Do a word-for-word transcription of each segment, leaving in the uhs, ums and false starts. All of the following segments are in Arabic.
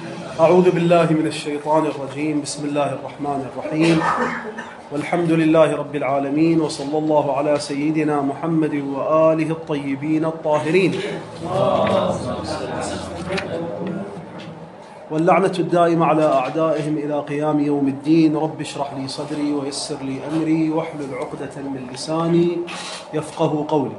أعوذ بالله من الشيطان الرجيم. بسم الله الرحمن الرحيم، والحمد لله رب العالمين، وصلى الله على سيدنا محمد وآله الطيبين الطاهرين، واللعنة الدائمة على أعدائهم إلى قيام يوم الدين. رب اشرح لي صدري ويسر لي أمري واحلل عقدة من لساني يفقه قولي.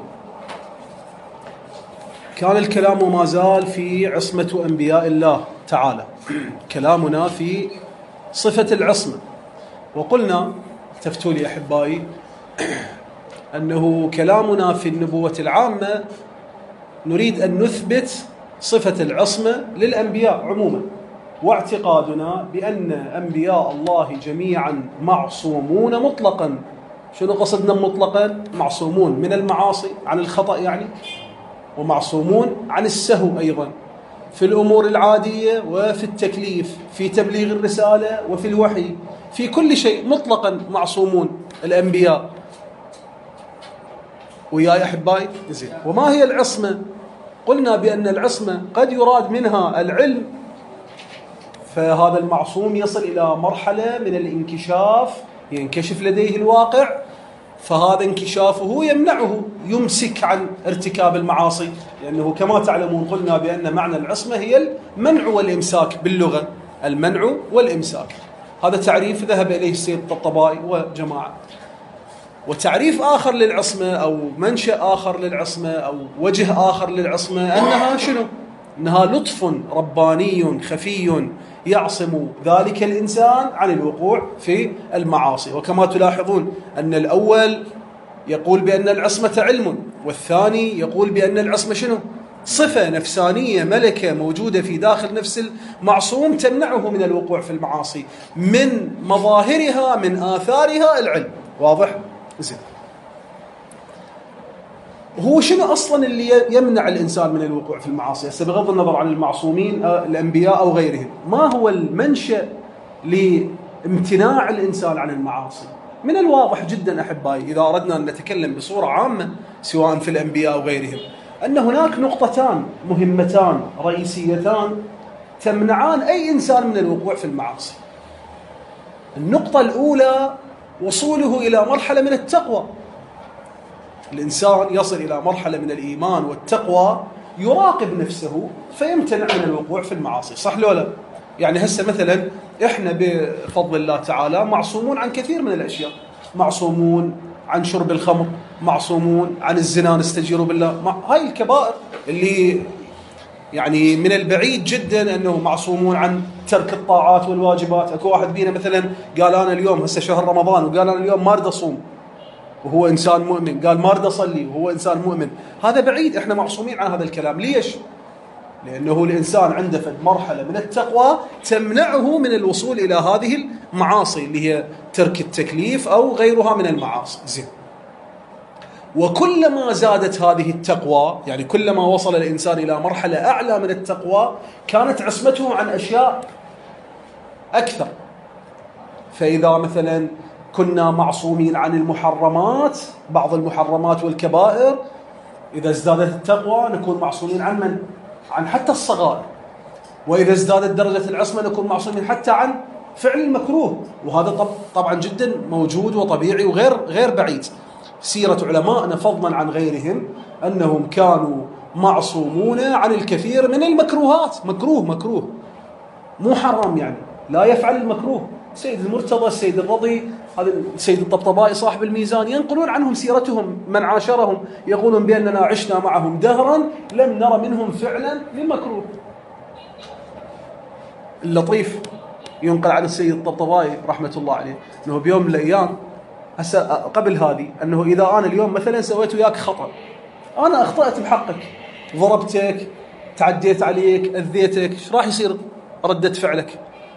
كان الكلام ما زال في عصمة أنبياء الله تعالى، كلامنا في صفة العصمة، وقلنا تفتوا لي أحبائي أنه كلامنا في النبوة العامة نريد أن نثبت صفة العصمة للأنبياء عموما، واعتقادنا بأن أنبياء الله جميعا معصومون مطلقا. شنو قصدنا مطلقا؟ معصومون من المعاصي عن الخطأ يعني، ومعصومون عن السهو أيضا في الأمور العادية وفي التكليف، في تبليغ الرسالة وفي الوحي، في كل شيء مطلقا معصومون الأنبياء. ويا أحبائي زين، وما هي العصمة؟ قلنا بأن العصمة قد يراد منها العلم، فهذا المعصوم يصل إلى مرحلة من الانكشاف، ينكشف لديه الواقع، فهذا انكشافه يمنعه يمسك عن ارتكاب المعاصي، لأنه كما تعلمون قلنا بأن معنى العصمة هي المنع والإمساك باللغة، المنع والإمساك. هذا تعريف ذهب إليه السيد الطبطبائي وجماعة. وتعريف آخر للعصمة أو منشأ آخر للعصمة أو وجه آخر للعصمة أنها شنو؟ أنها لطف رباني خفي يعصم ذلك الإنسان عن الوقوع في المعاصي. وكما تلاحظون أن الأول يقول بأن العصمة علم، والثاني يقول بأن العصمة شنو؟ صفة نفسانية، ملكة موجودة في داخل نفس المعصوم تمنعه من الوقوع في المعاصي، من مظاهرها من آثارها العلم. واضح؟ زين. هو شنو أصلا اللي يمنع الإنسان من الوقوع في المعاصي؟ هسه بغض النظر عن المعصومين الأنبياء أو غيرهم، ما هو المنشأ لامتناع الإنسان عن المعاصي؟ من الواضح جدا أحبائي إذا أردنا أن نتكلم بصورة عامة سواء في الأنبياء أو غيرهم، أن هناك نقطتان مهمتان رئيسيتان تمنعان أي إنسان من الوقوع في المعاصي. النقطة الأولى وصوله إلى مرحلة من التقوى. الإنسان يصل إلى مرحلة من الإيمان والتقوى، يراقب نفسه فيمتنع من الوقوع في المعاصي. صح لو لا؟ يعني هسه مثلا إحنا بفضل الله تعالى معصومون عن كثير من الأشياء، معصومون عن شرب الخمر، معصومون عن الزنا نستجير بالله. هاي الكبائر اللي يعني من البعيد جدا أنه معصومون عن ترك الطاعات والواجبات. أكو واحد بينا مثلا قال أنا اليوم هسه شهر رمضان وقال أنا اليوم ما أريد أصوم وهو إنسان مؤمن، قال ما أريد أصلي وهو إنسان مؤمن. هذا بعيد، إحنا معصومين عن هذا الكلام. ليش؟ لأنه الإنسان عنده فد مرحلة من التقوى تمنعه من الوصول إلى هذه المعاصي اللي هي ترك التكليف أو غيرها من المعاصي. زين. وكلما زادت هذه التقوى، يعني كلما وصل الإنسان إلى مرحلة أعلى من التقوى، كانت عصمته عن أشياء أكثر. فإذا مثلا كنا معصومين عن المحرمات، بعض المحرمات والكبائر، إذا ازدادت التقوى نكون معصومين عن من؟ عن حتى الصغائر. وإذا ازدادت درجة العصمة نكون معصومين حتى عن فعل المكروه، وهذا طبعا جدا موجود وطبيعي وغير غير بعيد. سيرة علمائنا فضلا عن غيرهم أنهم كانوا معصومون عن الكثير من المكروهات. مكروه مكروه مو حرام، يعني لا يفعل المكروه. سيد المرتضى، السيد الرضي، هذا السيد الطبطبائي صاحب الميزان، ينقلون عنهم سيرتهم من عاشرهم، يقولون بأننا عشنا معهم دهرا لم نرى منهم فعلا للمكروه. اللطيف ينقل عن السيد الطبطبائي رحمة الله عليه أنه بيوم من الأيام هسه قبل هذه، أنه إذا أنا اليوم مثلا سويت وياك خطأ، أنا أخطأت بحقك، ضربتك، تعديت عليك، أذيتك، ايش راح يصير ردة فعلك؟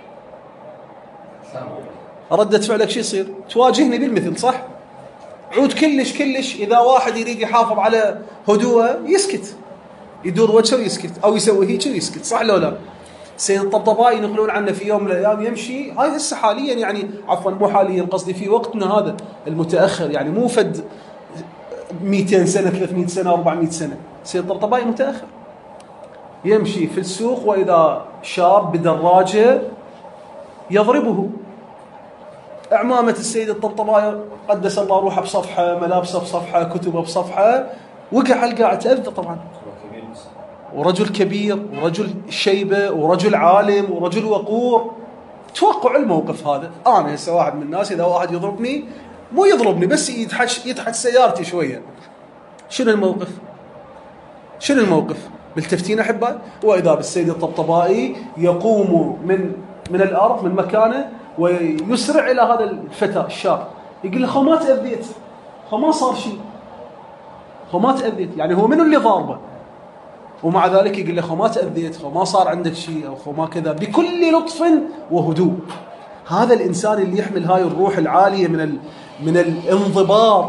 ردة فعلك شو يصير؟ تواجهني بالمثل، صح؟ عود كلش كلش. إذا واحد يريد يحافظ على هدوءه يسكت، يدور وجهه ويسكت، أو يسوي هيك ويسكت. صح لو لا؟ سيد الطبطبائي ينقلون عنه في يوم من الأيام يمشي، هاي هسه حاليا يعني عفوا مو حاليا، قصدي في وقتنا هذا المتأخر، يعني مو فد مئتين سنة ثلاثمئة سنة أربعمئة سنة. سيد الطبطبائي متأخر يمشي في السوق وإذا شاب بدراجة يضربه. عمامة السيد الطبطبائي قدس الله روحه بصفحة، ملابسه بصفحة، كتبه بصفحة، وقع على القاع تأذى طبعا. ورجل كبير ورجل شيبة ورجل عالم ورجل وقور. توقع الموقف هذا. أنا هسه واحد من الناس إذا واحد يضربني، مو يضربني بس يدحش يدحش سيارتي شوية، شنو الموقف؟ شنو الموقف؟ ملتفتين أحبائي؟ وإذا بالسيد الطبطبائي يقوم من من الأرض من مكانه ويسرع إلى هذا الفتى الشاب، يقول له خو ما تأذيت، خو ما صار شيء، خو ما تأذيت. يعني هو منو اللي ضاربه؟ ومع ذلك يقول له خو ما تأذيت، خو ما صار عندك شيء، أو خو ما كذا، بكل لطف وهدوء. هذا الإنسان اللي يحمل هاي الروح العالية من ال... من الانضباط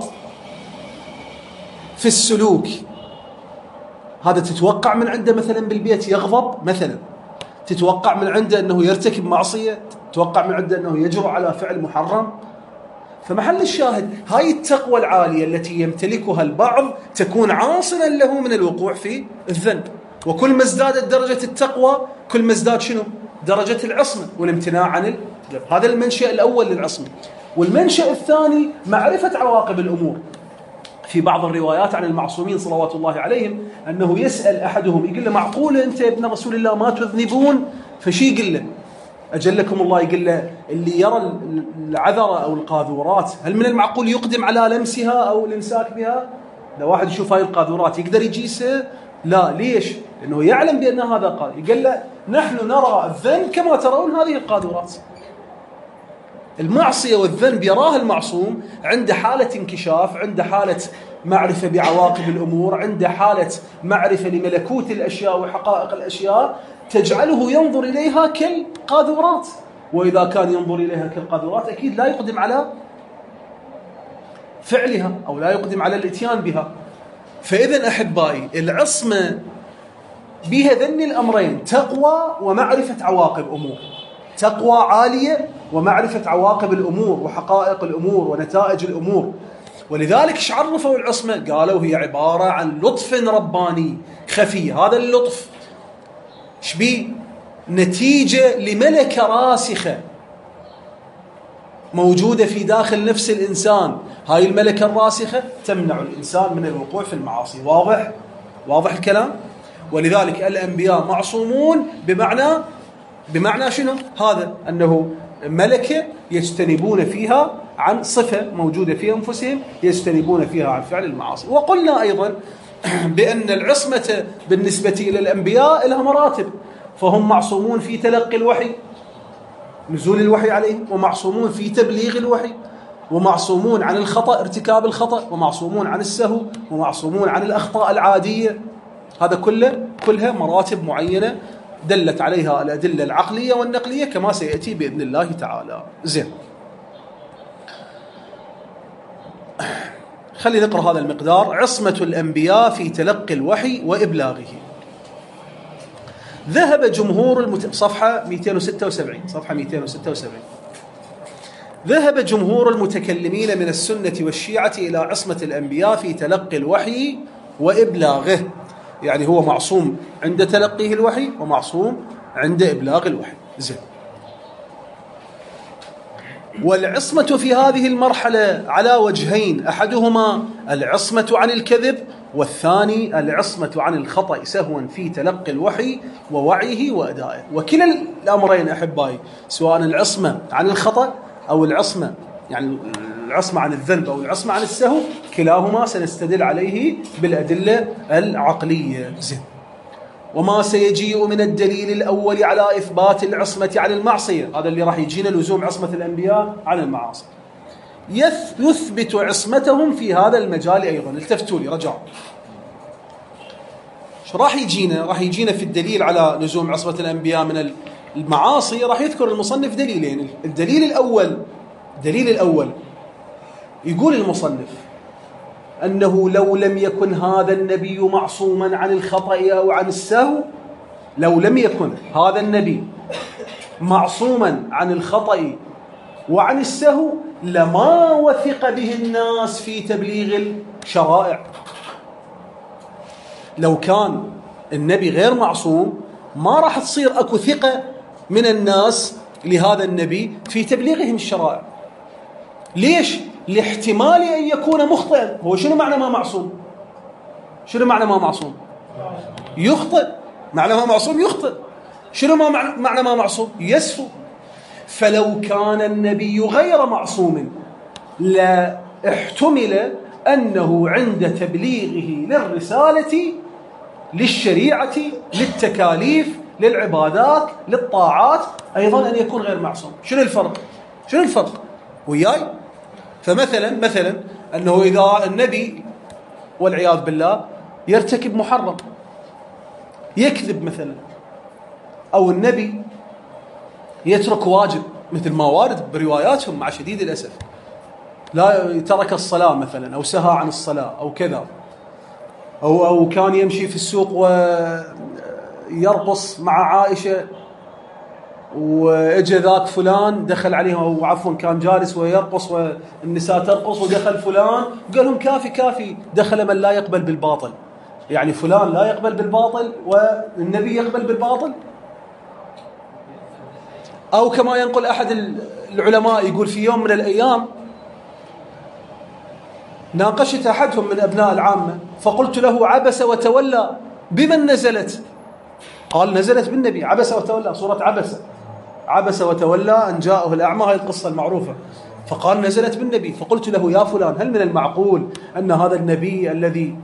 في السلوك، هذا تتوقع من عنده مثلا بالبيت يغضب مثلا، تتوقع من عنده أنه يرتكب معصية، تتوقع من عنده أنه يجرؤ على فعل محرم. فمحل الشاهد هاي التقوى العالية التي يمتلكها البعض تكون عاصما له من الوقوع في الذنب. وكل ما ازدادت درجة التقوى كل ما ازداد شنو؟ درجة العصمة والامتناع عن الذنب. هذا المنشأ الأول للعصمة. والمنشأ الثاني معرفة عواقب الأمور. في بعض الروايات عن المعصومين صلوات الله عليهم أنه يسأل أحدهم يقول له معقولة أنت يا ابن رسول الله ما تذنبون؟ فشي يقول له أجلكم الله، يقول له اللي يرى العذرة أو القاذورات هل من المعقول يقدم على لمسها أو الامساك بها؟ لو واحد يشوف هاي القاذورات يقدر يجيسها؟ لا. ليش؟ لأنه يعلم بأن هذا قاذور. يقول له نحن نرى الذنب كما ترون هذه القاذورات. المعصية والذنب يراه المعصوم عند حالة انكشاف، عند حالة معرفة بعواقب الأمور، عند حالة معرفة لملكوت الأشياء وحقائق الأشياء تجعله ينظر إليها كالقاذورات. وإذا كان ينظر إليها كالقاذورات أكيد لا يقدم على فعلها أو لا يقدم على الاتيان بها. فإذا أحبائي العصمة بها ذن الأمرين، تقوى ومعرفة عواقب أمور. تقوى عالية ومعرفة عواقب الأمور وحقائق الأمور ونتائج الأمور. ولذلك ايش عرفوا العصمة؟ قالوا هي عبارة عن لطف رباني خفي. هذا اللطف شبيه؟ نتيجة لملكة راسخة موجودة في داخل نفس الإنسان. هاي الملكة الراسخة تمنع الإنسان من الوقوع في المعاصي. واضح؟ واضح الكلام؟ ولذلك الأنبياء معصومون بمعنى بمعنى شنو؟ هذا أنه ملكة يجتنبون فيها عن صفة موجودة في أنفسهم، يجتنبون فيها عن فعل المعاصي. وقلنا أيضا بأن العصمة بالنسبة إلى الأنبياء لها مراتب، فهم معصومون في تلقي الوحي، نزول الوحي عليهم، ومعصومون في تبليغ الوحي، ومعصومون عن الخطأ ارتكاب الخطأ، ومعصومون عن السهو، ومعصومون عن الأخطاء العادية. هذا كله كلها مراتب معينة دلت عليها الأدلة العقلية والنقلية كما سيأتي بإذن الله تعالى. زين، خلينا نقرأ هذا المقدار. عصمة الأنبياء في تلقي الوحي وإبلاغه. ذهب جمهور المت... صفحة مئتين وستة وسبعين صفحة مئتين وستة وسبعين ذهب جمهور المتكلمين من السنة والشيعة إلى عصمة الأنبياء في تلقي الوحي وإبلاغه. يعني هو معصوم عند تلقيه الوحي ومعصوم عند إبلاغ الوحي. زين، والعصمة في هذه المرحلة على وجهين، أحدهما العصمة عن الكذب، والثاني العصمة عن الخطأ سهوا في تلقي الوحي ووعيه وأدائه. وكلا الأمرين أحبائي، سواء العصمة عن الخطأ أو العصمة يعني العصمة عن الذنب أو العصمة عن السهو، كلاهما سنستدل عليه بالأدلة العقلية. زين، وما سيجيء من الدليل الأول على إثبات العصمة عن المعصية، هذا اللي راح يجينا لزوم عصمة الأنبياء عن المعاصي، يثبت عصمتهم في هذا المجال أيضا. التفتوا لي رجاء، شو راح يجينا؟ راح يجينا في الدليل على لزوم عصمة الأنبياء من المعاصي، راح يذكر المصنف دليلين. الدليل الأول الدليل الأول يقول المصنف أنه لو لم يكن هذا النبي معصوما عن الخطأ أو عن السهو، لو لم يكن هذا النبي معصوما عن الخطأ وعن السهو لما وثق به الناس في تبليغ الشرائع. لو كان النبي غير معصوم ما راح تصير أكو ثقة من الناس لهذا النبي في تبليغهم الشرائع. ليش؟ لاحتمال أن يكون مخطئا. هو شنو معنى ما معصوم؟ شنو معنى ما معصوم؟ يخطئ. معنى ما معصوم يخطئ. شنو ما معنى ما معصوم؟ يسهو. فلو كان النبي غير معصوم لا احتمل أنه عند تبليغه للرسالة للشريعة للتكاليف للعبادات للطاعات أيضا أن يكون غير معصوم. شنو الفرق؟ شنو الفرق؟ وياي؟ فمثلا مثلا أنه إذا النبي والعياذ بالله يرتكب محرم، يكذب مثلا، أو النبي يترك واجب مثل ما وارد برواياتهم مع شديد الأسف، لا ترك الصلاة مثلا أو سهى عن الصلاة أو كذا، أو, أو كان يمشي في السوق ويرقص مع عائشة وإجا ذاك فلان دخل عليهم، أو عفوا كان جالس ويرقص والنساء ترقص ودخل فلان وقال لهم كافي كافي، دخل من لا يقبل بالباطل. يعني فلان لا يقبل بالباطل والنبي يقبل بالباطل. أو كما ينقل أحد العلماء يقول في يوم من الأيام ناقشت أحدهم من أبناء العامة فقلت له عبس وتولى بمن نزلت؟ قال نزلت بالنبي. عبس وتولى سورة عبس، عبس وتولى أن جاءه الأعمى، هذه القصة المعروفة. فقال نزلت بالنبي. فقلت له يا فلان هل من المعقول أن هذا النبي الذي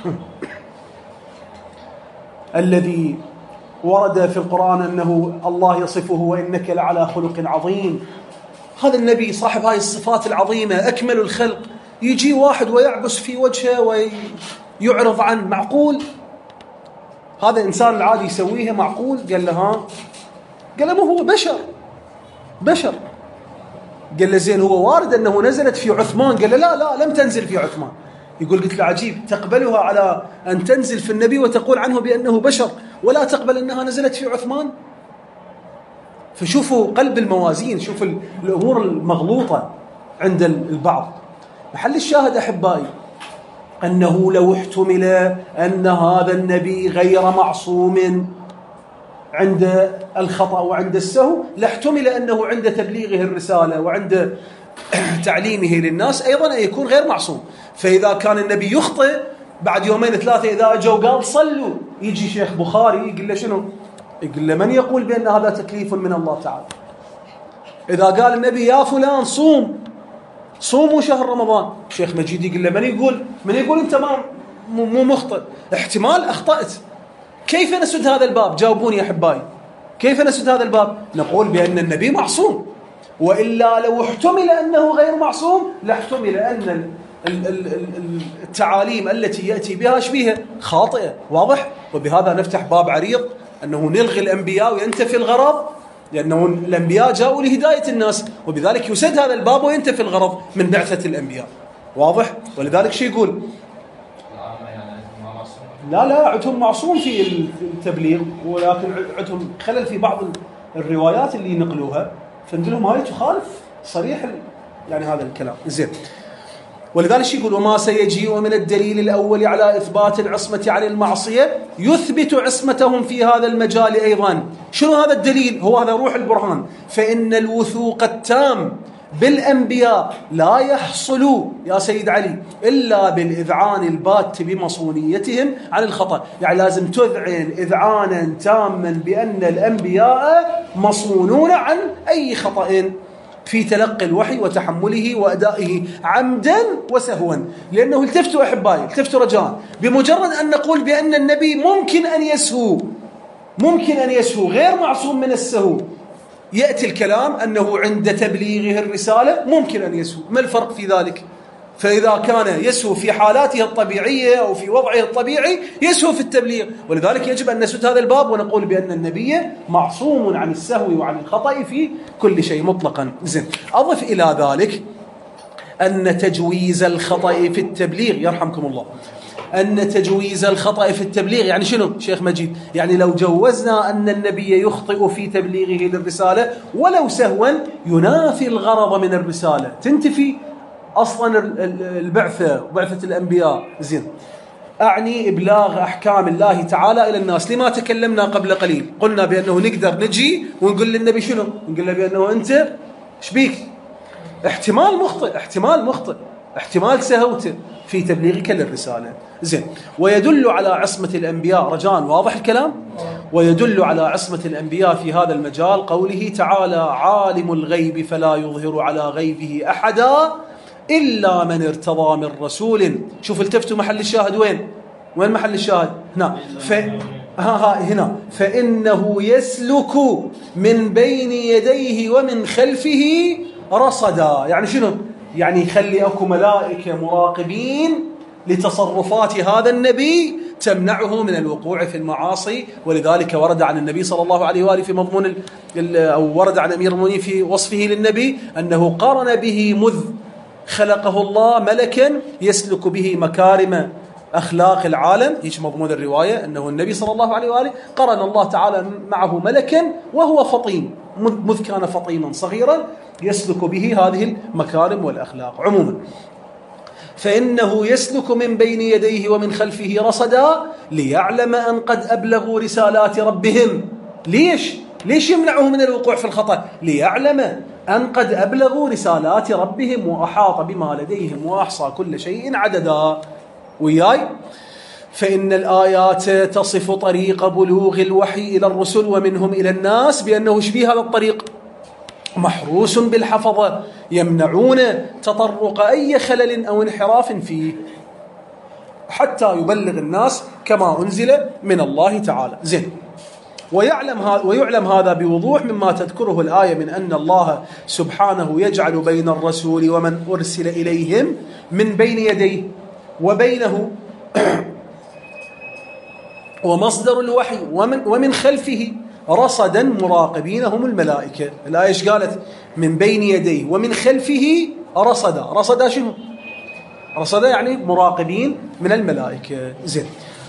الذي ورد في القرآن أنه الله يصفه وإنك لعلى خلق عظيم، هذا النبي صاحب هاي الصفات العظيمة أكمل الخلق، يجي واحد ويعبس في وجهه ويعرض عنه؟ معقول هذا إنسان العادي يسويها؟ معقول؟ قال له ها، قال له ما هو بشر بشر. قال له زين هو وارد أنه نزلت في عثمان؟ قال له لا لا لم تنزل في عثمان. يقول قلت له عجيب، تقبلها على أن تنزل في النبي وتقول عنه بأنه بشر ولا تقبل أنها نزلت في عثمان؟ فشوفوا قلب الموازين، شوفوا الأمور المغلوطة عند البعض. محل الشاهد أحبائي أنه لو احتمل أن هذا النبي غير معصوم عند الخطأ وعند السهو، لاحتمل أنه عند تبليغه الرسالة وعند تعليمه للناس أيضا أن يكون غير معصوم. فإذا كان النبي يخطئ بعد يومين ثلاثة إذا أجوا قال صلوا، يجي شيخ بخاري يقول له شنو؟ يقول له من يقول بأن هذا تكليف من الله تعالى؟ إذا قال النبي يا فلان صوم صوموا شهر رمضان، شيخ مجيد يقول له من يقول من يقول أنت ما مو مخطئ، احتمال أخطأت. كيف نسد هذا الباب؟ جاوبوني يا أحبائي، كيف نسد هذا الباب؟ نقول بأن النبي معصوم، وإلا لو احتمل أنه غير معصوم لاحتمل أن التعاليم التي يأتي بها شبيهة خاطئة. واضح؟ وبهذا نفتح باب عريض أنه نلغي الأنبياء وينتفي الغرض، لأنه الأنبياء جاءوا لهداية الناس، وبذلك يسد هذا الباب وينتفي الغرض من بعثة الأنبياء. واضح؟ ولذلك شو يقول؟ لا لا عندهم معصوم في التبليغ، ولكن عندهم خلل في بعض الروايات اللي نقلوها، فنقولهم هاي تخالف صريح يعني هذا الكلام. زين، ولذلك شو يقول؟ وما سيجيء من الدليل الأول على إثبات العصمة عن المعصية يثبت عصمتهم في هذا المجال أيضا. شنو هذا الدليل؟ هو هذا روح البرهان. فإن الوثوق التام بالأنبياء لا يحصل يا سيد علي إلا بالإذعان البات بمصونيتهم عن الخطأ. يعني لازم تذعن إذعانا تاما بأن الأنبياء مصونون عن أي خطأ في تلقي الوحي وتحمله وأدائه عمدا وسهوا. لأنه التفتوا أحبائي، التفتوا رجاء، بمجرد أن نقول بأن النبي ممكن أن يسهو، ممكن أن يسهو غير معصوم من السهو، يأتي الكلام أنه عند تبليغه الرسالة ممكن أن يسهو. ما الفرق في ذلك؟ فإذا كان يسهو في حالاته الطبيعية أو في وضعه الطبيعي يسهو في التبليغ. ولذلك يجب أن نسد هذا الباب ونقول بأن النبي معصوم عن السهو وعن الخطأ في كل شيء مطلقا. زين، أضف إلى ذلك أن تجويز الخطأ في التبليغ يرحمكم الله، أن تجويز الخطأ في التبليغ يعني شنو شيخ مجيد؟ يعني لو جوزنا أن النبي يخطئ في تبليغه للرسالة ولو سهوا ينافي الغرض من الرسالة، تنتفي أصلا البعثة وبعثة الأنبياء. زين، أعني إبلاغ أحكام الله تعالى إلى الناس. لما تكلمنا قبل قليل قلنا بأنه نقدر نجي ونقول للنبي شنو؟ نقول له بأنه أنت إيش بيك؟ احتمال مخطئ احتمال مخطئ احتمال سهوت في تبليغك للرسالة. زين. ويدل على عصمة الأنبياء، رجاء واضح الكلام؟ ويدل على عصمة الأنبياء في هذا المجال قوله تعالى: عالم الغيب فلا يظهر على غيبه أحدا إلا من ارتضى من رسول. شوف التفتوا محل الشاهد وين؟ وين محل الشاهد؟ هنا. ف... ها ها هنا. فإنه يسلك من بين يديه ومن خلفه رصدا. يعني شنو؟ يعني يخلي أكو ملائكة مراقبين لتصرفات هذا النبي تمنعه من الوقوع في المعاصي. ولذلك ورد عن النبي صلى الله عليه وآله في مضمون أو ورد عن أمير المؤمنين في وصفه للنبي أنه قارن به مذ خلقه الله ملكا يسلك به مكارم أخلاق العالم. هيك مضمون الرواية أنه النبي صلى الله عليه وآله قرن الله تعالى معه ملكا وهو فطين، مذ كان فطيما صغيرا يسلك به هذه المكارم والأخلاق. عموما فإنه يسلك من بين يديه ومن خلفه رصدا ليعلم أن قد أبلغوا رسالات ربهم. ليش؟ ليش يمنعه من الوقوع في الخطأ؟ ليعلم أن قد أبلغوا رسالات ربهم وأحاط بما لديهم وأحصى كل شيء عددا. وياي؟ فإن الآيات تصف طريق بلوغ الوحي إلى الرسل ومنهم إلى الناس بأنه شبيه هذا الطريق محروس بالحفظة يمنعون تطرق أي خلل أو انحراف فيه حتى يبلغ الناس كما أنزل من الله تعالى. زين. ويعلم هذا ويعلم هذا بوضوح مما تذكره الآية من أن الله سبحانه يجعل بين الرسول ومن أرسل إليهم من بين يديه وبينه ومصدر الوحي ومن, ومن خلفه رصدا مراقبين هم الملائكة. الآية ايش قالت؟ من بين يديه ومن خلفه رصدا. رصدا شنو؟ رصدا يعني مراقبين من الملائكة. زين.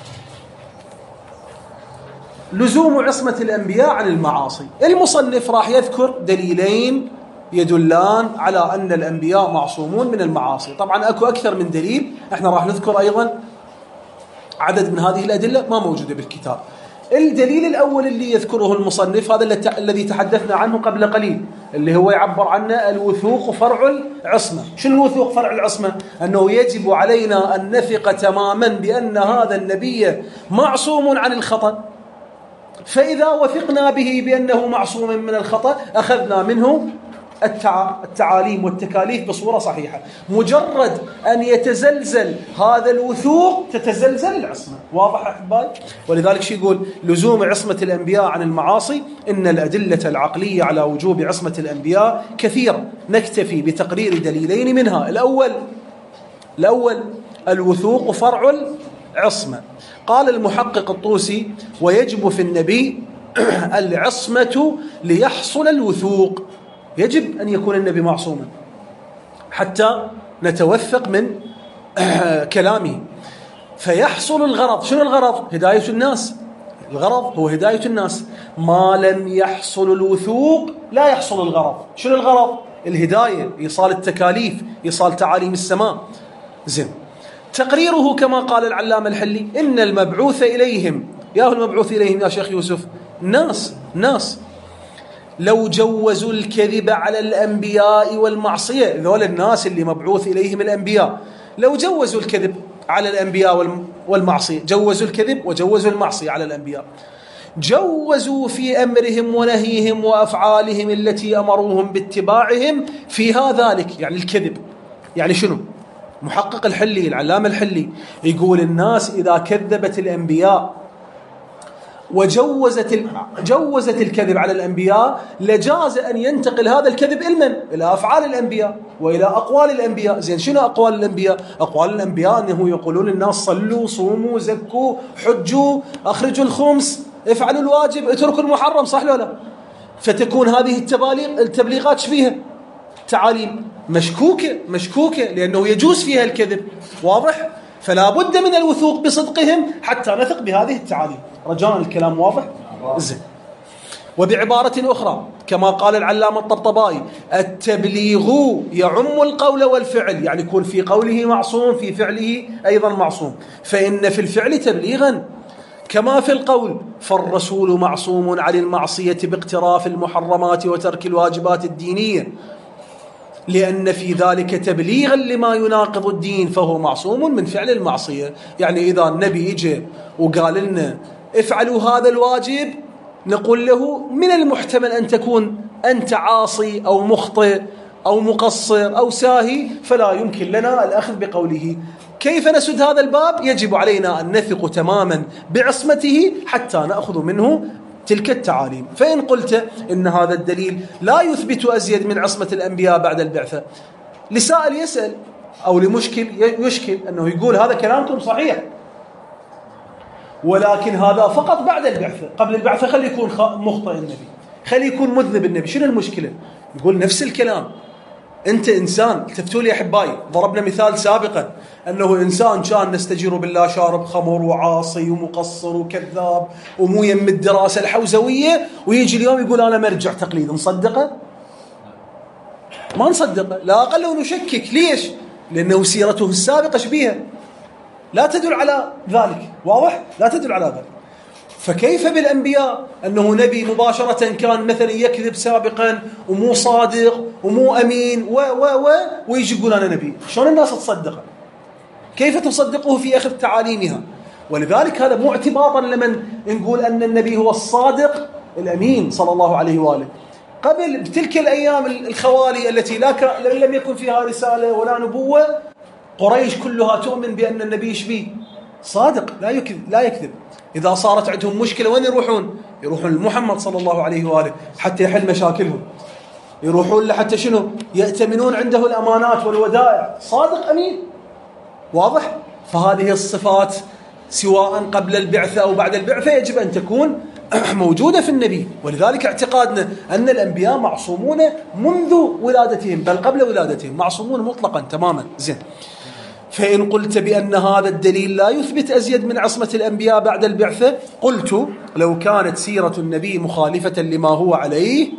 لزوم عصمة الأنبياء عن المعاصي. المصنف راح يذكر دليلين يدلان على أن الأنبياء معصومون من المعاصي. طبعا أكو أكثر من دليل، احنا راح نذكر أيضا عدد من هذه الأدلة ما موجودة بالكتاب. الدليل الأول اللي يذكره المصنف هذا الذي تحدثنا عنه قبل قليل، اللي هو يعبر عنه الوثوق فرع العصمة. شنو الوثوق فرع العصمة؟ أنه يجب علينا أن نثق تماما بأن هذا النبي معصوم عن الخطأ، فإذا وثقنا به بأنه معصوم من الخطأ أخذنا منه التعاليم والتكاليف بصورة صحيحة. مجرد أن يتزلزل هذا الوثوق تتزلزل العصمة. واضح أحبائي؟ ولذلك شو يقول؟ لزوم عصمة الأنبياء عن المعاصي. إن الأدلة العقلية على وجوب عصمة الأنبياء كثيرة، نكتفي بتقرير دليلين منها. الأول الأول الوثوق فرع العصمة. قال المحقق الطوسي: ويجب في النبي العصمة ليحصل الوثوق. يجب أن يكون النبي معصوما حتى نتوثق من كلامه فيحصل الغرض. شنو الغرض؟ هداية الناس. الغرض هو هداية الناس. ما لم يحصل الوثوق لا يحصل الغرض. شنو الغرض؟ الهداية، إيصال التكاليف، إيصال تعاليم السماء. زين. تقريره كما قال العلامة الحلي: إن المبعوث إليهم، يا هو المبعوث إليهم يا شيخ يوسف؟ ناس ناس لو جوزوا الكذب على الأنبياء والمعصية. ذول الناس اللي مبعوث إليهم الأنبياء لو جوزوا الكذب على الأنبياء والمعصية، جوزوا الكذب وجوزوا المعصية على الأنبياء، جوزوا في أمرهم ونهيهم وأفعالهم التي أمروهم باتباعهم فيها ذلك. يعني الكذب يعني شنو؟ محقق الحلي العلامة الحلي يقول: الناس إذا كذبت الأنبياء وجوزت جوزت الكذب على الأنبياء لجاز أن ينتقل هذا الكذب إلمن؟ إلى أفعال الأنبياء وإلى أقوال الأنبياء. زين. شنو أقوال الأنبياء؟ أقوال الأنبياء أنه يقولون للناس: صلوا، صوموا، زكوا، حجوا، أخرجوا الخمس، افعلوا الواجب، اتركوا المحرم. صح ولا لا؟ فتكون هذه التباليغ التبليغات فيها تعاليم مشكوكة مشكوكة لأنه يجوز فيها الكذب. واضح؟ فلا بد من الوثوق بصدقهم حتى نثق بهذه التعاليم. رجاء الكلام واضح؟ زين. وبعبارة أخرى كما قال العلامة الطبطبائي: التبليغ يعم القول والفعل، يعني يكون في قوله معصوم، في فعله أيضا معصوم، فإن في الفعل تبليغا كما في القول، فالرسول معصوم عن المعصية باقتراف المحرمات وترك الواجبات الدينية، لأن في ذلك تبليغا لما يناقض الدين، فهو معصوم من فعل المعصية. يعني إذا النبي إجا وقال لنا افعلوا هذا الواجب، نقول له من المحتمل أن تكون أنت عاصي أو مخطئ أو مقصر أو ساهي، فلا يمكن لنا الأخذ بقوله. كيف نسد هذا الباب؟ يجب علينا أن نثق تماما بعصمته حتى نأخذ منه تلك التعاليم. فإن قلت إن هذا الدليل لا يثبت أزيد من عصمة الأنبياء بعد البعثة، لسائل يسأل أو لمشكل يشكل أنه يقول هذا كلامكم صحيح، ولكن هذا فقط بعد البعثة. قبل البعثة خلي يكون مخطئ النبي، خلي يكون مذنب النبي، شنو المشكلة؟ يقول نفس الكلام. أنت إنسان، التفتوا لي أحبائي، ضربنا مثال سابقا أنه إنسان كان نستجير بالله شارب خمر وعاصي ومقصر وكذاب ومو يم الدراسة الحوزوية، ويجي اليوم يقول أنا مرجع تقليد، نصدقه؟ ما نصدقه، لا أقل ونشكك. ليش؟ لأنه سيرته السابقة شبيهة لا تدل على ذلك، واضح؟ لا تدل على ذلك. فكيف بالأنبياء أنه نبي مباشرة كان مثلا يكذب سابقا ومو صادق ومو أمين و و و ويجي يقول أنا نبي؟ شلون الناس تصدقه؟ كيف تصدقه في أخذ تعاليمها؟ ولذلك هذا مو اعتباطا لمن نقول أن النبي هو الصادق الأمين صلى الله عليه وآله. قبل بتلك الأيام الخوالي التي لا ك... لم يكن فيها رسالة ولا نبوة، قريش كلها تؤمن بأن النبي شبيه صادق لا يكذب لا يكذب. إذا صارت عندهم مشكلة وين يروحون؟ يروحون لمحمد صلى الله عليه وآله حتى يحل مشاكلهم. يروحون لحتى شنو؟ يأتمنون عنده الأمانات والودائع، صادق أمين، واضح؟ فهذه الصفات سواء قبل البعثة أو بعد البعثة يجب أن تكون موجودة في النبي. ولذلك اعتقادنا أن الأنبياء معصومون منذ ولادتهم، بل قبل ولادتهم معصومون مطلقا تماما. زين. فإن قلت بأن هذا الدليل لا يثبت أزيد من عصمة الأنبياء بعد البعثة، قلت لو كانت سيرة النبي مخالفة لما هو عليه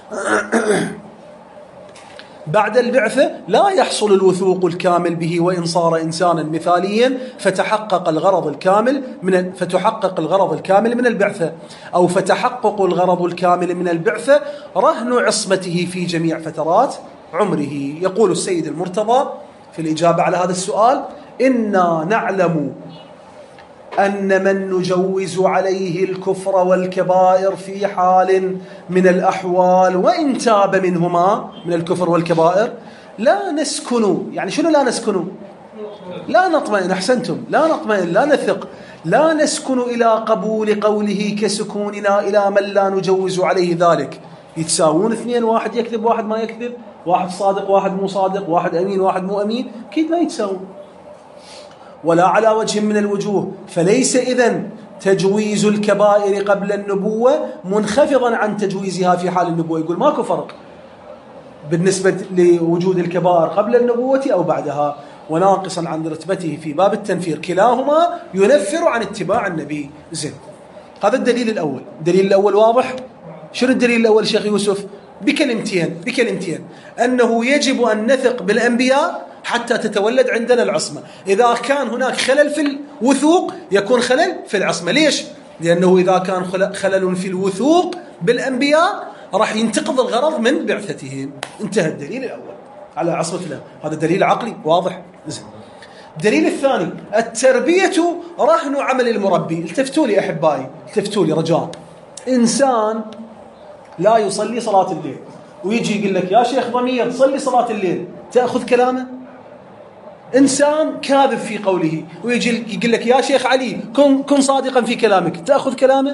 بعد البعثة لا يحصل الوثوق الكامل به، وإن صار إنسانا مثاليا فتحقق الغرض الكامل من فتحقق الغرض الكامل من البعثة، أو فتحقق الغرض الكامل من البعثة رهن عصمته في جميع فترات عمره. يقول السيد المرتضى في الإجابة على هذا السؤال: إنا نعلم أن من نجوز عليه الكفر والكبائر في حال من الأحوال وإن تاب منهما من الكفر والكبائر لا نسكن. يعني شنو لا نسكن؟ لا نطمئن، أحسنتم، لا نطمئن، لا نثق، لا نسكن إلى قبول قوله كسكوننا إلى من لا نجوز عليه ذلك. يتساوون اثنين، واحد يكذب واحد ما يكذب، واحد صادق واحد مو صادق، واحد أمين واحد مو أمين، أكيد ما يتساوون ولا على وجه من الوجوه. فليس إذن تجويز الكبائر قبل النبوة منخفضا عن تجويزها في حال النبوة. يقول ماكو فرق بالنسبة لوجود الكبائر قبل النبوة أو بعدها، وناقصا عن رتبته في باب التنفير، كلاهما ينفر عن اتباع النبي. زين، هذا الدليل الأول. الدليل الأول واضح. شنو الدليل الأول شيخ يوسف؟ بكلمتين بكلمتين أنه يجب أن نثق بالأنبياء حتى تتولد عندنا العصمة. إذا كان هناك خلل في الوثوق يكون خلل في العصمة. ليش؟ لأنه إذا كان خلل في الوثوق بالأنبياء راح ينتقض الغرض من بعثتهم. انتهى الدليل الأول على عصمة الله. هذا دليل عقلي واضح. الدليل الثاني: التربية رهن عمل المربي. التفتوا لي أحبائي، التفتوا لي رجاء. إنسان لا يصلي صلاة الليل ويجي يقول لك يا شيخ ضمير صلي صلاة الليل، تأخذ كلامه؟ إنسان كاذب في قوله ويجي يقول لك يا شيخ علي كن, كن صادقا في كلامك، تأخذ كلامه؟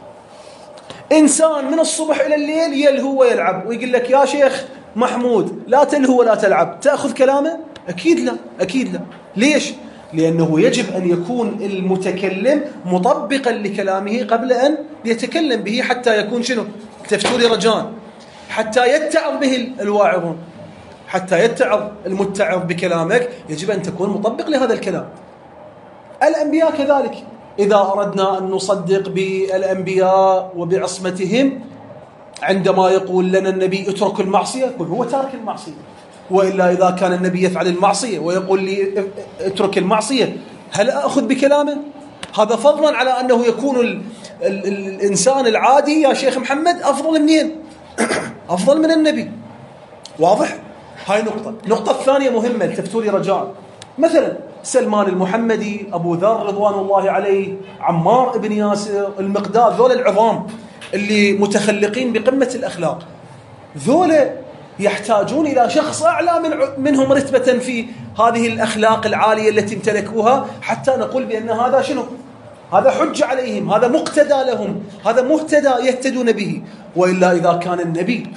إنسان من الصبح إلى الليل يلهو ويلعب ويقول لك يا شيخ محمود لا تلهو ولا تلعب، تأخذ كلامه؟ أكيد لا، أكيد لا. ليش؟ لأنه يجب أن يكون المتكلم مطبقا لكلامه قبل أن يتكلم به، حتى يكون شنو؟ تفتوا لي رجاء، حتى يتعظ به الواعظون، حتى يتعظ المتعظ بكلامك يجب أن تكون مطبق لهذا الكلام. الأنبياء كذلك، إذا أردنا أن نصدق بالأنبياء وبعصمتهم عندما يقول لنا النبي اترك المعصية يقول هو تارك المعصية، وإلا إذا كان النبي يفعل المعصية ويقول لي اترك المعصية هل أخذ بكلامه؟ هذا فضلا على أنه يكون ال ال الإنسان العادي يا شيخ محمد أفضل منين؟ أفضل من النبي. واضح؟ هاي نقطة. النقطة الثانية مهمة التفتوا لي رجاء. مثلا سلمان المحمدي، أبو ذر رضوان الله عليه، عمار بن ياسر، المقداد، ذول العظام اللي متخلقين بقمة الأخلاق، ذول يحتاجون إلى شخص أعلى من منهم رتبة في هذه الأخلاق العالية التي امتلكوها حتى نقول بأن هذا شنو؟ هذا حجة عليهم، هذا مقتدى لهم، هذا مهتدى يهتدون به. وإلا إذا كان النبي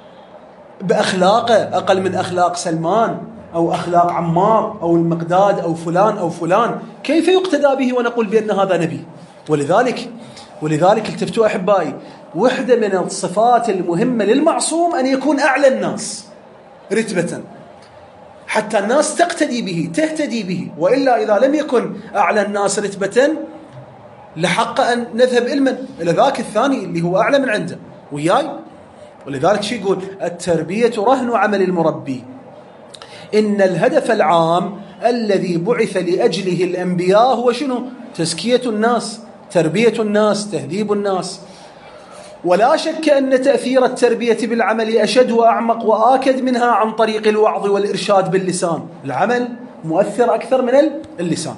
بأخلاقه أقل من أخلاق سلمان أو أخلاق عمار أو المقداد أو فلان أو فلان، كيف يقتدى به ونقول بأن هذا نبي؟ ولذلك ولذلك التفتوا أحبائي، واحدة من الصفات المهمة للمعصوم أن يكون أعلى الناس رتبة حتى الناس تقتدي به تهتدي به. وإلا إذا لم يكن أعلى الناس رتبة لحق أن نذهب علما إلى ذاك الثاني اللي هو أعلى من عنده وياي. ولذلك شو يقول؟ التربية رهن عمل المربي، إن الهدف العام الذي بعث لأجله الأنبياء هو شنو؟ تزكية الناس، تربية الناس، تهذيب الناس. ولا شك أن تأثير التربية بالعمل أشد وأعمق وآكد منها عن طريق الوعظ والإرشاد باللسان. العمل مؤثر أكثر من اللسان،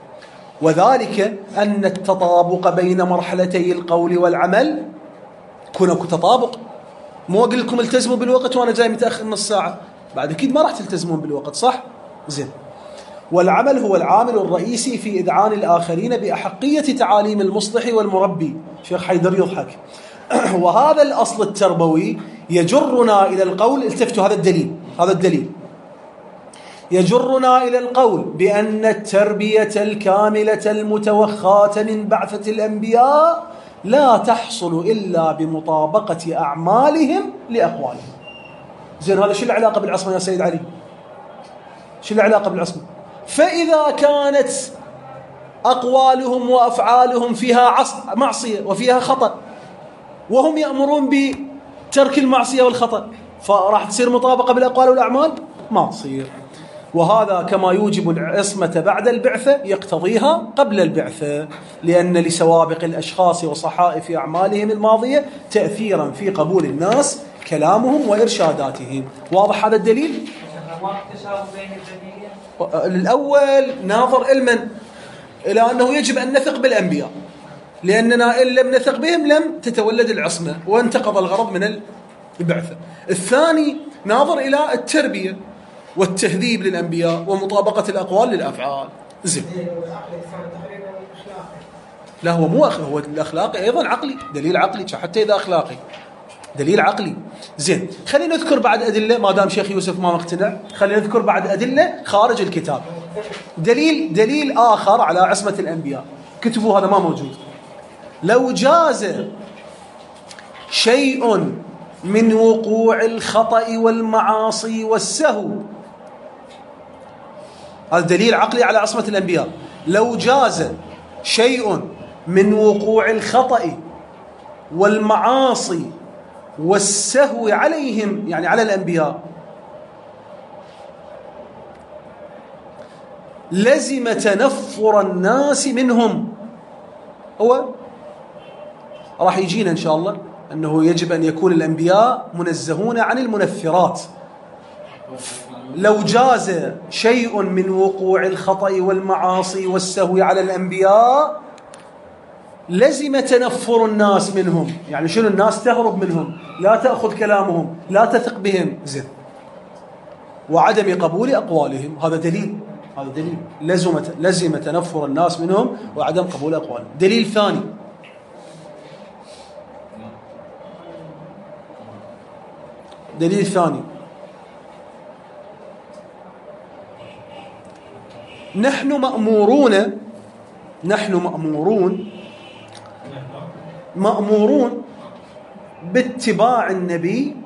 وذلك أن التطابق بين مرحلتي القول والعمل كونك تطابق. مو أقول لكم التزموا بالوقت وأنا جاي متأخر نص ساعة، بعد أكيد ما راح تلتزمون بالوقت، صح؟ زين. والعمل هو العامل الرئيسي في إذعان الآخرين بأحقية تعاليم المصلح والمربي. شيخ حيدر يضحك. وهذا الأصل التربوي يجرنا إلى القول، التفتوا هذا الدليل، هذا الدليل يجرنا إلى القول بأن التربية الكاملة المتوخاة من بعثة الأنبياء لا تحصل إلا بمطابقة أعمالهم لأقوالهم. زين، هذا شو العلاقة بالعصمة يا سيد علي؟ شو العلاقة بالعصمة؟ فإذا كانت أقوالهم وأفعالهم فيها معصية وفيها خطأ وهم يأمرون بترك المعصية والخطأ، فراح تصير مطابقة بالأقوال والأعمال؟ ما تصير. وهذا كما يوجب العصمة بعد البعثة يقتضيها قبل البعثة، لأن لسوابق الأشخاص وصحائف أعمالهم الماضية تأثيرا في قبول الناس كلامهم وإرشاداتهم. واضح هذا الدليل؟ الأول ناظر علما إلى أنه يجب أن نثق بالأنبياء، لأننا إن لم نثق بهم لم تتولد العصمة وانتقض الغرض من البعثة. الثاني ناظر إلى التربية والتهذيب للأنبياء ومطابقة الأقوال للأفعال. زين. لا هو مو أخلاقي، هو الأخلاقي أيضا عقلي، دليل عقلي حتى إذا أخلاقي دليل عقلي. زين، خلينا نذكر بعد أدلة ما دام شيخ يوسف ما مقتنع، خلينا نذكر بعد أدلة خارج الكتاب. دليل دليل آخر على عصمة الأنبياء، كتبوا هذا ما موجود. لو جاز شيء من وقوع الخطأ والمعاصي والسهو، هذا دليل عقلي على عصمة الأنبياء. لو جاز شيء من وقوع الخطأ والمعاصي والسهو عليهم، يعني على الأنبياء، لزم تنفر الناس منهم. هو راح يجينا إن شاء الله أنه يجب أن يكون الأنبياء منزهون عن المنفرات. لو جاز شيء من وقوع الخطأ والمعاصي والسهو على الأنبياء لزم تنفر الناس منهم، يعني شنو؟ الناس تهرب منهم، لا تأخذ كلامهم، لا تثق بهم. زين. وعدم قبول أقوالهم، هذا دليل، هذا دليل لزم لزم تنفر الناس منهم وعدم قبول أقوالهم. دليل ثاني، دليل ثاني نحن مأمورون نحن مأمورون مأمورون باتباع النبي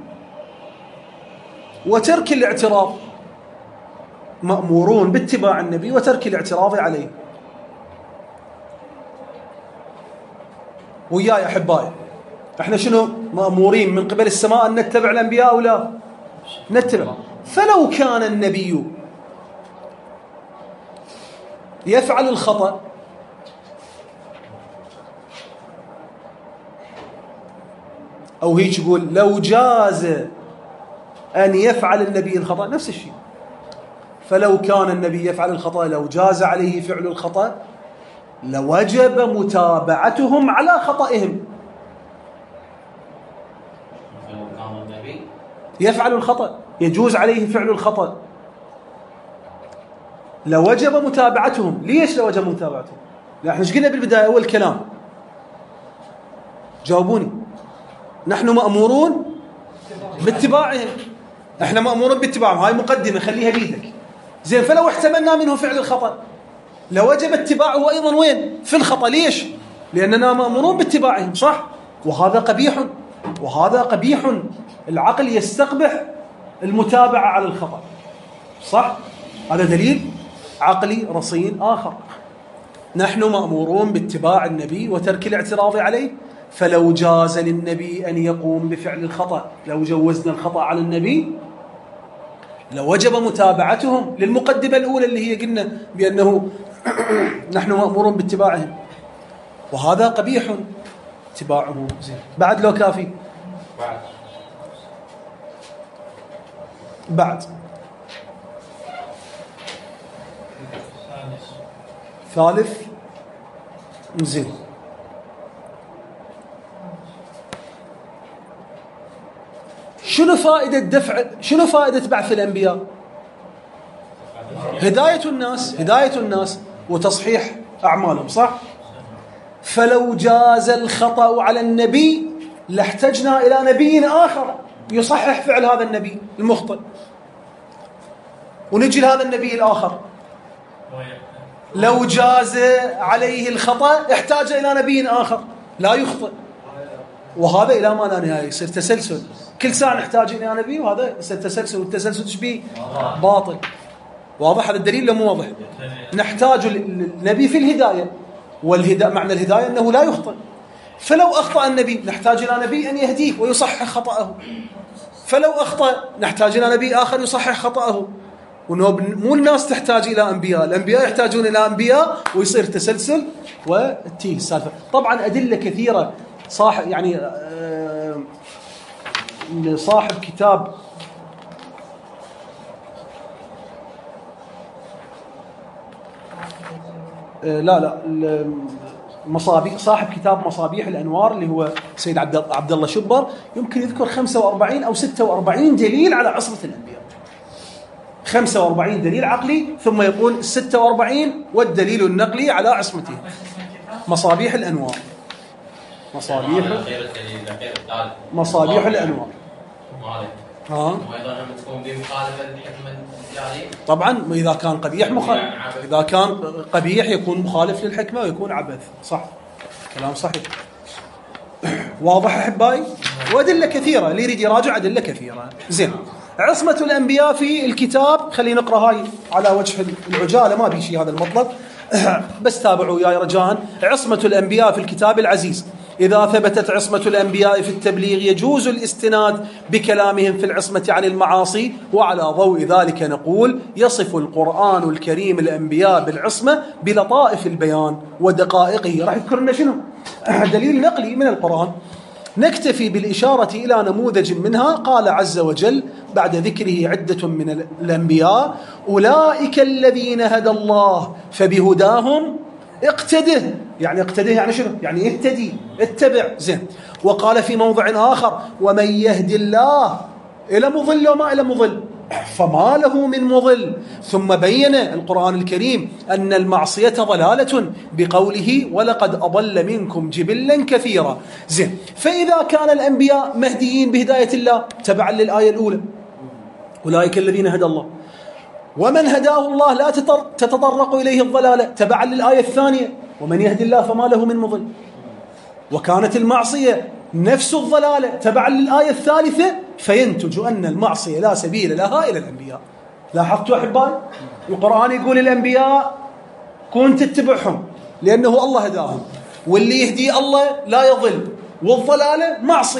وترك الاعتراض، مأمورون باتباع النبي وترك الاعتراض عليه. وياي أحبائي، احنا شنو مأمورين من قبل السماء أن نتبع الأنبياء أو لا نتبع. فلو كان النبي يفعل الخطأ أو هيك يقول لو جاز أن يفعل النبي الخطأ نفس الشيء. فلو كان النبي يفعل الخطأ لو جاز عليه فعل الخطأ لوجب متابعتهم على خطئهم. فلو كان النبي يفعل الخطأ يجوز عليه فعل الخطأ لوجب متابعتهم. ليش لوجب متابعتهم؟ لا احنا ايش قلنا بالبداية أول كلام؟ جاوبوني. نحن مأمورون باتباعهم، احنا مأمورون باتباعهم، هاي مقدمة خليها بيدك. زين، فلو احتملنا منه فعل الخطأ لوجب اتباعه أيضا وين؟ في الخطأ. ليش؟ لأننا مأمورون باتباعهم، صح؟ وهذا قبيح، وهذا قبيح. العقل يستقبح المتابعة على الخطأ، صح؟ هذا دليل عقلي رصين آخر. نحن مأمورون باتباع النبي وترك الاعتراض عليه، فلو جاز للنبي أن يقوم بفعل الخطأ، لو جوزنا الخطأ على النبي لوجب متابعتهم للمقدمة الأولى اللي هي قلنا بأنه نحن مأمورون باتباعهم، وهذا قبيح اتباعه. زين، بعد لو كافي؟ بعد بعد ثالث. زين، شنو فائدة دفع شنو فائدة بعث الأنبياء؟ هداية الناس، هداية الناس وتصحيح أعمالهم، صح؟ فلو جاز الخطأ على النبي لاحتجنا إلى نبي آخر يصحح فعل هذا النبي المخطئ، ونجي لهذا النبي الآخر. لو جاز عليه الخطأ احتاج إلى نبي آخر لا يخطئ، وهذا إلى ما لا نهاية يصير تسلسل. كل ساعة نحتاج إلى نبي وهذا يصير تسلسل، والتسلسل تشبيه باطل. واضح هذا الدليل لو مو واضح؟ نحتاج النبي في الهداية، والهداية معنى الهداية أنه لا يخطئ. فلو أخطأ النبي نحتاج إلى نبي أن يهديه ويصحح خطأه، فلو أخطأ نحتاج إلى نبي آخر يصحح خطأه. مو الناس تحتاج إلى أنبياء، الأنبياء يحتاجون إلى أنبياء، ويصير تسلسل وتيه السالفة. طبعا أدلة كثيرة. صاحب يعني آه صاحب كتاب آه لا لا مصابيح، صاحب كتاب مصابيح الأنوار اللي هو سيد عبد الله شبر، يمكن يذكر خمسة وأربعين أو ستة وأربعين دليل على عصمة الأنبياء. خمسة وأربعين دليل عقلي، ثم يقول ستة وأربعين والدليل النقلي على عصمته. مصابيح الأنوار، مصابيح مصابيح الأنوار. ها طبعا إذا كان قبيح مخالف، إذا كان قبيح يكون مخالف للحكمة ويكون عبث، صح؟ كلام صحيح. واضح أحبائي؟ وأدلة كثيرة، اللي يريد يراجع أدلة كثيرة. زين، عصمة الأنبياء في الكتاب، خلينا نقرأ هاي على وجه العجالة، ما بيشي هذا المطلب بس تابعوا يا رجاء. عصمة الأنبياء في الكتاب العزيز. إذا ثبتت عصمة الأنبياء في التبليغ يجوز الاستناد بكلامهم في العصمة عن المعاصي، وعلى ضوء ذلك نقول يصف القرآن الكريم الأنبياء بالعصمة بلطائف البيان ودقائقه. راح يذكر لنا شنو؟ دليل نقلي من القرآن. نكتفي بالإشارة إلى نموذج منها. قال عز وجل بعد ذكره عدة من الأنبياء: أولئك الذين هدى الله فبهداهم اقتده. يعني اقتده يعني شنو؟ يعني اهتدي، اتبع. زين، وقال في موضع آخر: ومن يهدي الله إلى مضل وما إلى مضل فما له من مضل. ثم بين القرآن الكريم أن المعصية ضلالة بقوله: ولقد أضل منكم جبلا كثيرا. زين، فإذا كان الأنبياء مهديين بهداية الله تبعا للآية الأولى، أولئك الذين هدى الله، ومن هداه الله لا تتطرق إليه الضلالة تبعا للآية الثانية: ومن يهدي الله فما له من مضل. وكانت المعصية نفس الضلالة تبعا للآية الثالثة، فينتج أن المعصية لا سبيل لها إلى الأنبياء. لاحظتوا أحبائي؟ القرآن يقول الأنبياء كون تتبعهم لأنه الله هداهم، واللي يهدي الله لا يضل، والضلالة معصية.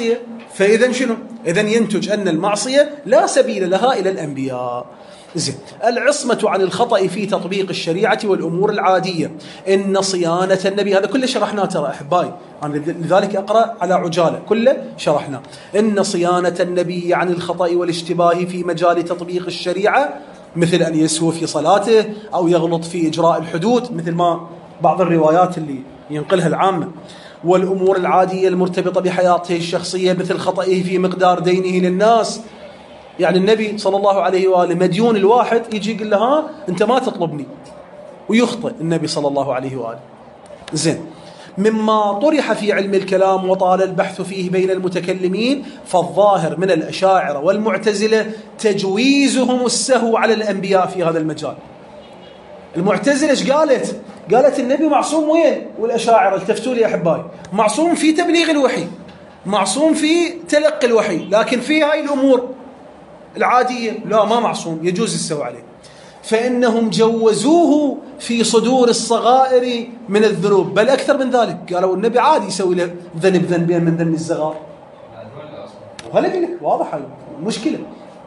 فإذا شنو؟ إذا ينتج أن المعصية لا سبيل لها إلى الأنبياء. زين. العصمة عن الخطأ في تطبيق الشريعة والأمور العادية، إن صيانة النبي، هذا كله شرحناه ترى أحبائي، أنا لذلك أقرأ على عجالة، كله شرحنا. إن صيانة النبي عن الخطأ والاشتباه في مجال تطبيق الشريعة، مثل أن يسهو في صلاته أو يغلط في إجراء الحدود، مثل ما بعض الروايات اللي ينقلها العامة، والأمور العادية المرتبطة بحياته الشخصية، مثل خطئه في مقدار دينه للناس. يعني النبي صلى الله عليه وآله مديون الواحد يجي يقول له ها أنت ما تطلبني، ويخطئ النبي صلى الله عليه وآله. زين. مما طرح في علم الكلام وطال البحث فيه بين المتكلمين، فالظاهر من الأشاعرة والمعتزلة تجويزهم السهو على الأنبياء في هذا المجال. المعتزلة ايش قالت؟ قالت النبي معصوم وين؟ والأشاعرة التفتوا لي أحبائي، معصوم في تبليغ الوحي، معصوم في تلقي الوحي، لكن في هاي الأمور العادية لا، ما معصوم، يجوز السهو عليه. فإنهم جوزوه في صدور الصغائر من الذنوب، بل أكثر من ذلك، قالوا النبي عادي يسوي له ذنب ذنبين من ذنب الصغار. وهلا لك واضح المشكلة.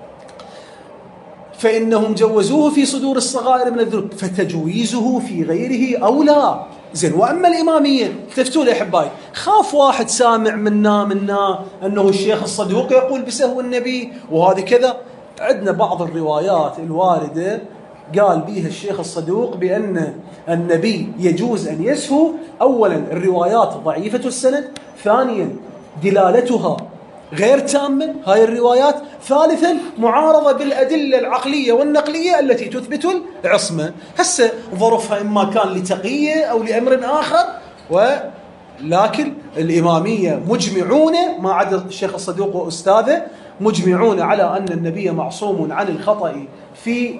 فإنهم جوزوه في صدور الصغائر من الذنوب، فتجويزه في غيره أولى. زين. وأما الإمامية تفتوا لي أحبائي، خاف واحد سامع منا منا أنه الشيخ الصدوق يقول بسهو النبي وهذه كذا. عندنا بعض الروايات الواردة قال بيها الشيخ الصدوق بأن النبي يجوز أن يسهو. أولا الروايات ضعيفة السند، ثانيا دلالتها غير تامة هاي الروايات، ثالثا معارضة بالأدلة العقلية والنقلية التي تثبت العصمة. هسه ظرفها إما كان لتقية أو لأمر آخر، ولكن الإمامية مجمعون ما عدا الشيخ الصدوق وأستاذه مجمعون على أن النبي معصوم عن الخطأ في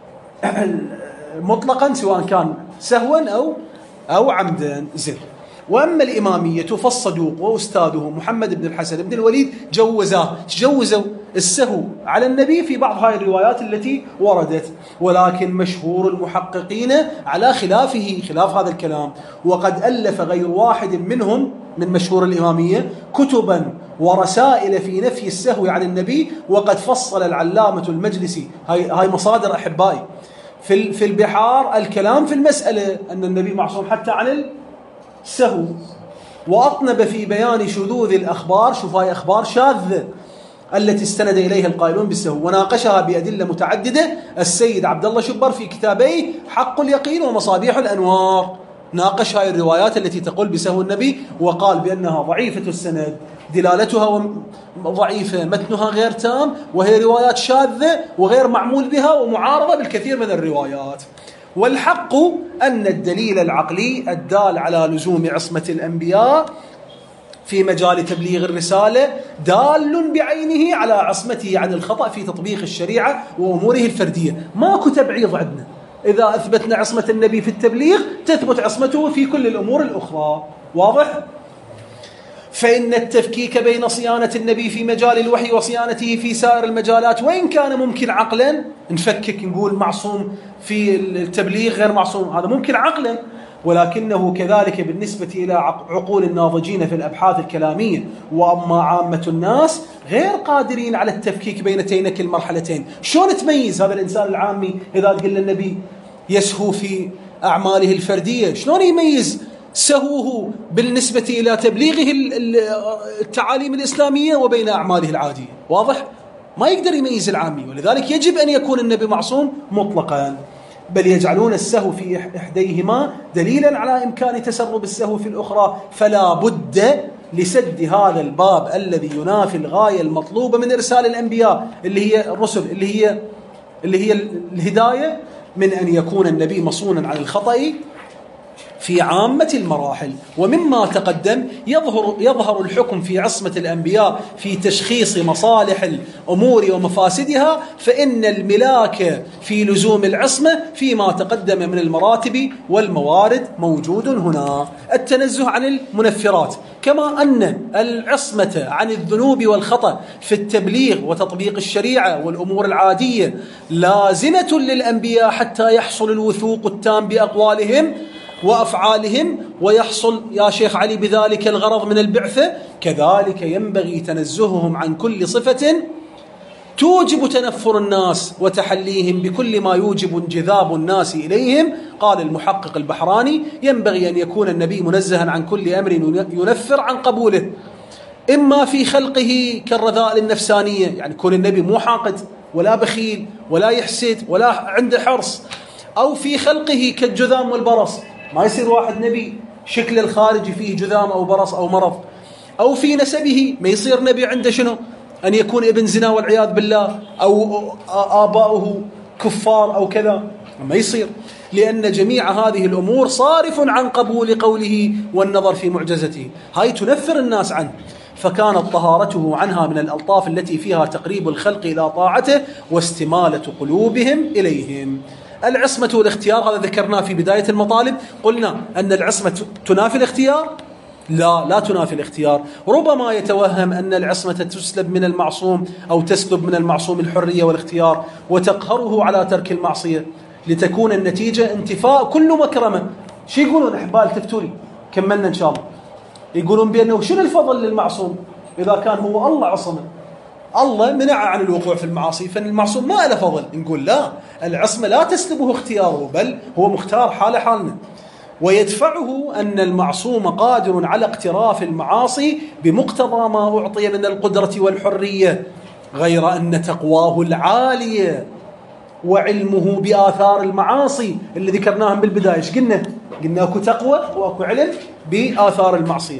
مطلقا، سواء كان سهوا أو أو عمدا. زين. وأما الإمامية فالصدوق وأستاذه محمد بن الحسن بن الوليد جوزاه تجوزوا السهو على النبي في بعض هاي الروايات التي وردت، ولكن مشهور المحققين على خلافه، خلاف هذا الكلام. وقد ألف غير واحد منهم من مشهور الإمامية كتبا ورسائل في نفي السهو عن النبي، وقد فصل العلامة المجلسي، هاي هاي مصادر أحبائي، في في البحار الكلام في المسألة أن النبي معصوم حتى عن السهو، وأطنب في بيان شذوذ الأخبار، شوف هاي أخبار شاذة التي استند إليها القائلون بالسهو، وناقشها بأدلة متعددة السيد عبد الله شبر في كتابيه حق اليقين ومصابيح الأنوار. ناقش هاي الروايات التي تقول بسهو النبي وقال بأنها ضعيفة السند، دلالتها ضعيفة، متنها غير تام، وهي روايات شاذة وغير معمول بها ومعارضة بالكثير من الروايات. والحق أن الدليل العقلي الدال على لزوم عصمة الأنبياء في مجال تبليغ الرسالة دال بعينه على عصمته عن الخطأ في تطبيق الشريعة وأموره الفردية. ماكو تبعيض عندنا، إذا أثبتنا عصمة النبي في التبليغ تثبت عصمته في كل الأمور الأخرى. واضح؟ فإن التفكيك بين صيانة النبي في مجال الوحي وصيانته في سائر المجالات، وإن كان ممكن عقلا نفكك نقول معصوم في التبليغ غير معصوم، هذا ممكن عقلا، ولكنه كذلك بالنسبة إلى عقول الناضجين في الأبحاث الكلامية وأما عامة الناس غير قادرين على التفكيك بين تينك المرحلتين. شلون تميز هذا الإنسان العامي إذا قلنا النبي يسهو في أعماله الفردية، شلون يميز سهوه بالنسبة إلى تبليغه التعاليم الإسلامية وبين أعماله العادية؟ واضح؟ ما يقدر يميز العامي، ولذلك يجب أن يكون النبي معصوم مطلقا، بل يجعلون السهو في إحديهما دليلا على إمكان تسرب السهو في الأخرى. فلا بد لسد هذا الباب الذي ينافي الغاية المطلوبة من إرسال الأنبياء اللي هي الرسل، اللي هي اللي هي الهداية، من أن يكون النبي مصونا عن الخطأ في عامة المراحل. ومما تقدم يظهر يظهر الحكم في عصمة الأنبياء في تشخيص مصالح الأمور ومفاسدها، فإن الملاك في لزوم العصمة فيما تقدم من المراتب والموارد موجود هنا. التنزه عن المنفرات، كما أن العصمة عن الذنوب والخطأ في التبليغ وتطبيق الشريعة والأمور العادية لازمة للأنبياء حتى يحصل الوثوق التام بأقوالهم وأفعالهم ويحصل يا شيخ علي بذلك الغرض من البعثة. كذلك ينبغي تنزههم عن كل صفة توجب تنفر الناس وتحليهم بكل ما يوجب انجذاب الناس إليهم. قال المحقق البحراني: ينبغي أن يكون النبي منزها عن كل أمر ينفر عن قبوله، إما في خلقه كالرذائل النفسانية، يعني كون النبي مو حاقد ولا بخيل ولا يحسد ولا عنده حرص، أو في خلقه كالجذام والبرص، ما يصير واحد نبي شكل الخارجي فيه جذام أو برص أو مرض، أو في نسبه ما يصير نبي عنده شنو؟ أن يكون ابن زنا والعياذ بالله، أو آباؤه كفار أو كذا، ما يصير، لأن جميع هذه الأمور صارف عن قبول قوله والنظر في معجزته، هاي تنفر الناس عنه. فكانت طهارته عنها من الألطاف التي فيها تقريب الخلق إلى طاعته واستمالة قلوبهم إليهم. العصمة والاختيار هذا ذكرناه في بداية المطالب، قلنا أن العصمة تنافي الاختيار؟ لا، لا تنافي الاختيار. ربما يتوهم أن العصمة تسلب من المعصوم أو تسلب من المعصوم الحرية والاختيار وتقهره على ترك المعصية، لتكون النتيجة انتفاء كل مكرمة. شو يقولون أحبال تفتولي؟ كملنا إن شاء الله. يقولون بأنه شنو الفضل للمعصوم إذا كان هو الله عصمه، الله منع عن الوقوع في المعاصي، فالمعصوم ما له فضل. نقول لا، العصمة لا تسلبه اختياره، بل هو مختار حال حالنا. ويدفعه أن المعصوم قادر على اقتراف المعاصي بمقتضى ما أعطي من القدرة والحرية، غير أن تقواه العالية وعلمه بآثار المعاصي اللي ذكرناهم بالبداية، ايش قلنا؟ قلنا أكو تقوى وأكو علم بآثار المعصية.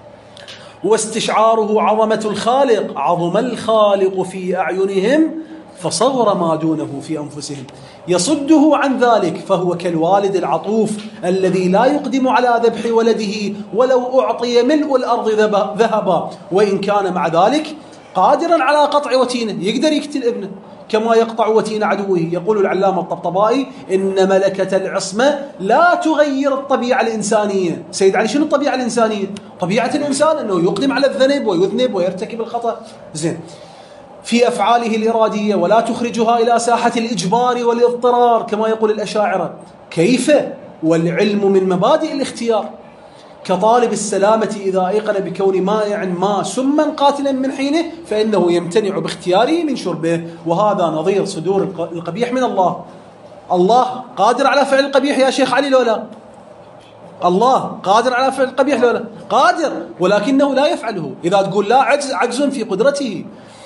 واستشعاره عظمة الخالق، عظم الخالق في أعينهم فصغر ما دونه في أنفسهم، يصده عن ذلك، فهو كالوالد العطوف الذي لا يقدم على ذبح ولده ولو أعطي ملء الأرض ذهبا، وإن كان مع ذلك قادرا على قطع وتينه، يقدر يقتل ابنه كما يقطع وتين عدوه. يقول العلامة الطبطبائي: إن ملكة العصمة لا تغير الطبيعة الإنسانية. سيد علي، شنو الطبيعة الإنسانية؟ طبيعة الإنسان أنه يقدم على الذنب ويذنب ويرتكب الخطأ، زين، في أفعاله الإرادية، ولا تخرجها إلى ساحة الإجبار والاضطرار كما يقول الأشاعرة. كيف والعلم من مبادئ الاختيار؟ كطالب السلامة إذا أيقن بكون مائع ما سما قاتلا من حينه فإنه يمتنع باختياره من شربه، وهذا نظير صدور القبيح من الله. الله قادر على فعل القبيح يا شيخ علي لولا؟ الله قادر على فعل القبيح لولا؟ قادر، ولكنه لا يفعله. إذا تقول لا، عجز عجز في قدرته.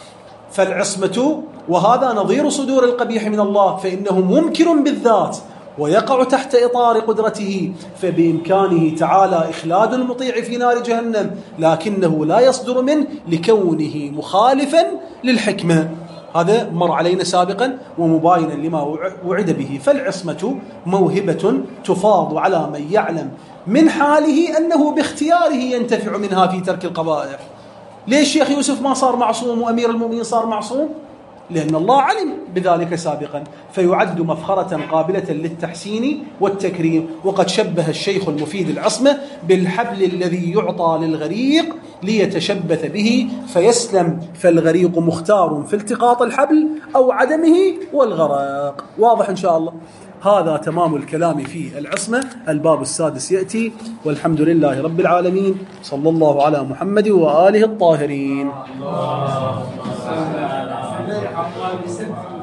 فالعصمة وهذا نظير صدور القبيح من الله، فإنه ممكن بالذات ويقع تحت إطار قدرته، فبإمكانه تعالى إخلاد المطيع في نار جهنم، لكنه لا يصدر منه لكونه مخالفا للحكمة. هذا مر علينا سابقا ومباينا لما وعد به. فالعصمة موهبة تفاض على من يعلم من حاله أنه باختياره ينتفع منها في ترك القبائح. ليش شيخ يوسف ما صار معصوم وأمير المؤمنين صار معصوم؟ لأن الله علم بذلك سابقا، فيعد مفخرة قابلة للتحسين والتكريم. وقد شبه الشيخ المفيد العصمة بالحبل الذي يعطى للغريق ليتشبث به فيسلم، فالغريق مختار في التقاط الحبل أو عدمه والغرق. واضح إن شاء الله؟ هذا تمام الكلام في العصمة. الباب السادس يأتي، والحمد لله رب العالمين، صلى الله على محمد وآله الطاهرين.